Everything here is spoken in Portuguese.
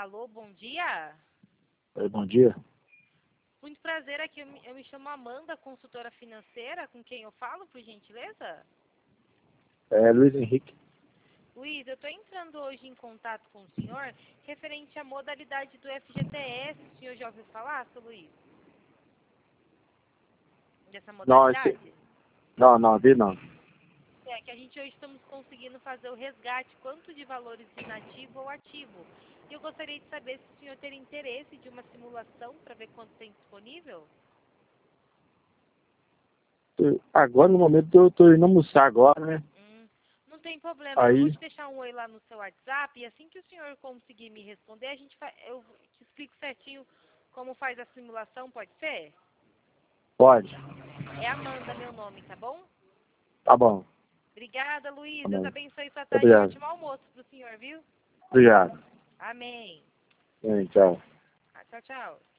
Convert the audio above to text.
Alô, bom dia. Oi, bom dia. Muito prazer aqui. Eu me chamo Amanda, consultora financeira. Com quem eu falo, por gentileza? É Luiz Henrique. Luiz, eu estou entrando hoje em contato com o senhor referente à modalidade do FGTS. O senhor já ouviu falar, seu Luiz? Dessa modalidade? Não, vi não. É que a gente hoje estamos conseguindo fazer o resgate, quanto de valores inativo ou ativo. E eu gostaria de saber se o senhor teria interesse de uma simulação para ver quanto tem disponível? Agora, no momento, eu tô indo almoçar agora, né? Não tem problema, eu vou Aí, te deixar um oi lá no seu WhatsApp e assim que o senhor conseguir me responder, eu te explico certinho como faz a simulação, pode ser? pode. É Amanda meu nome, tá bom? Tá bom. Obrigada, Luiz. Tá Deus bom. abençoe sua tarde e um Obrigado. ótimo almoço pro senhor, viu? Obrigado. Amém. Bem, tchau. Tchau, tchau.